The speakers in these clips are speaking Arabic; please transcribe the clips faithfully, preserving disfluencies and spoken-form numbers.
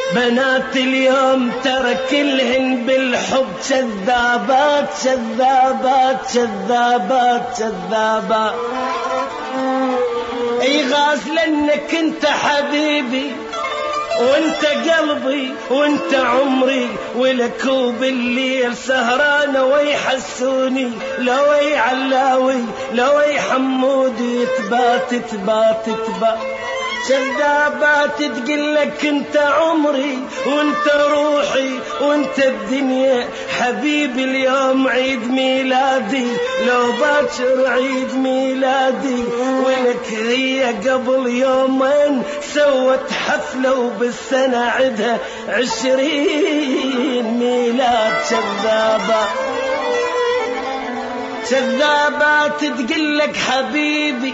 بنات اليوم ترى كلهن بالحب كذابات كذابات كذابات كذابات. اي غازل انك انت حبيبي وانت قلبي وانت عمري، ولك وبالليل سهرانة ويحسوني لو اي علاوي لو اي حمودي تبات تبات تبات. كذابات تقلك انت عمري وانت روحي وانت الدنيا حبيبي. اليوم عيد ميلادي لو باكر عيد ميلادي، ولك هي قبل يومين سوت حفلة وبالسنة عدها عشرين ميلاد. كذابة كذابات تقلك حبيبي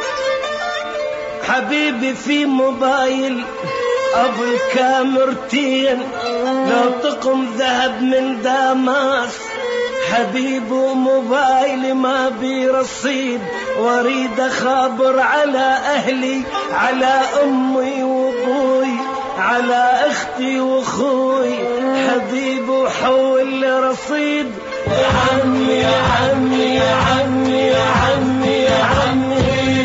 حبيبي في موبايل ابو الكاميرتين لو طقم ذهب من داماس حبيب وموبايلي ما بيرصيد، واريد اخابر على اهلي على امي وابوي على اختي واخوي حبيب وحول لي رصيد. يا عمي يا عمي يا عمي يا عمي يا عمي.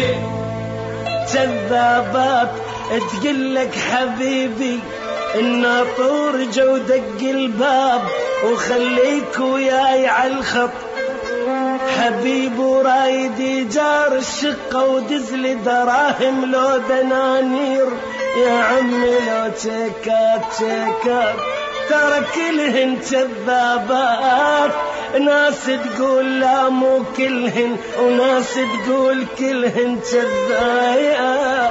كذابات تقلك حبيبي الناطور جو دق الباب وخليك وياي عالخط حبيب، ورايد يجار الشقة ودزلي دراهم لو دنانير. يا عمي لو تشيكات تشيكات ترى كلهن كذابات. ناس تقول لا مو كلهن وناس تقول كلهن كذابات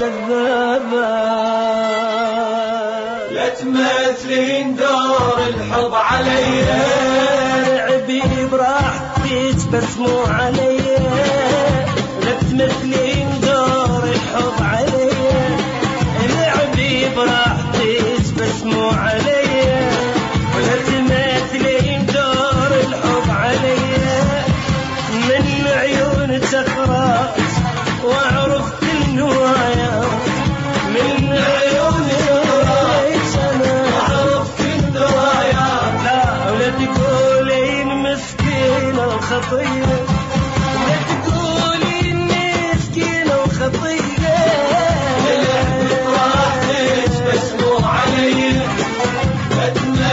كذابات. لا تمثلين دور الحب عليا لعبي براحتك بس مو عليا. لا تمثلين دور الحب عليا لعبي براحتك بس مو عليا. ولا تمثلين دور الحب عليا من عيون تخرج واعرف كل نوايا من عيون انا واعرف كل نوايا. لا ولا تقولين مسكينة وخطية ولا تقولين مسكينة وخطية. بس مو علي لا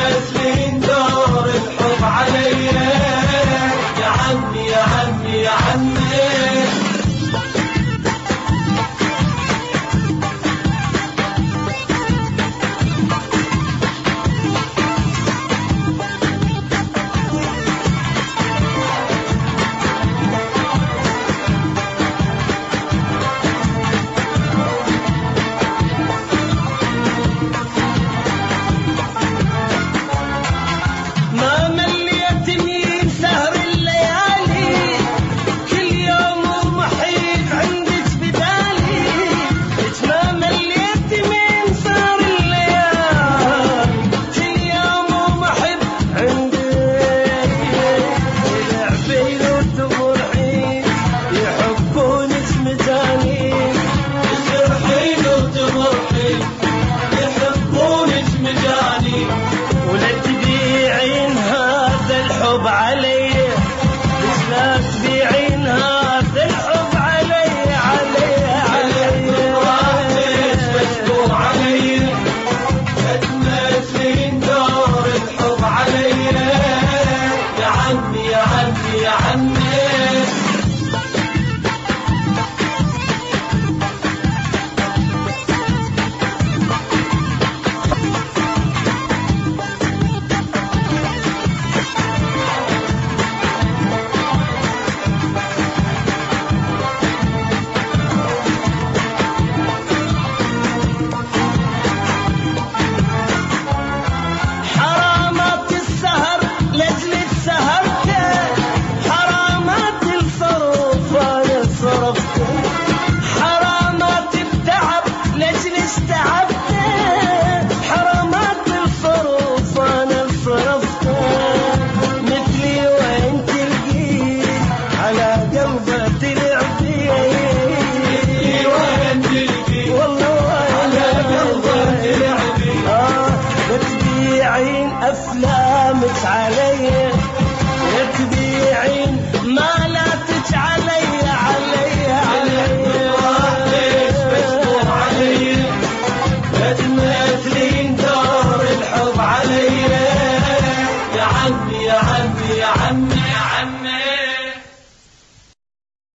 تمثلين دور الحب عليا. يا عمي يا عمي يا عمي. والله على قلبك تلعبي الناس لامت علي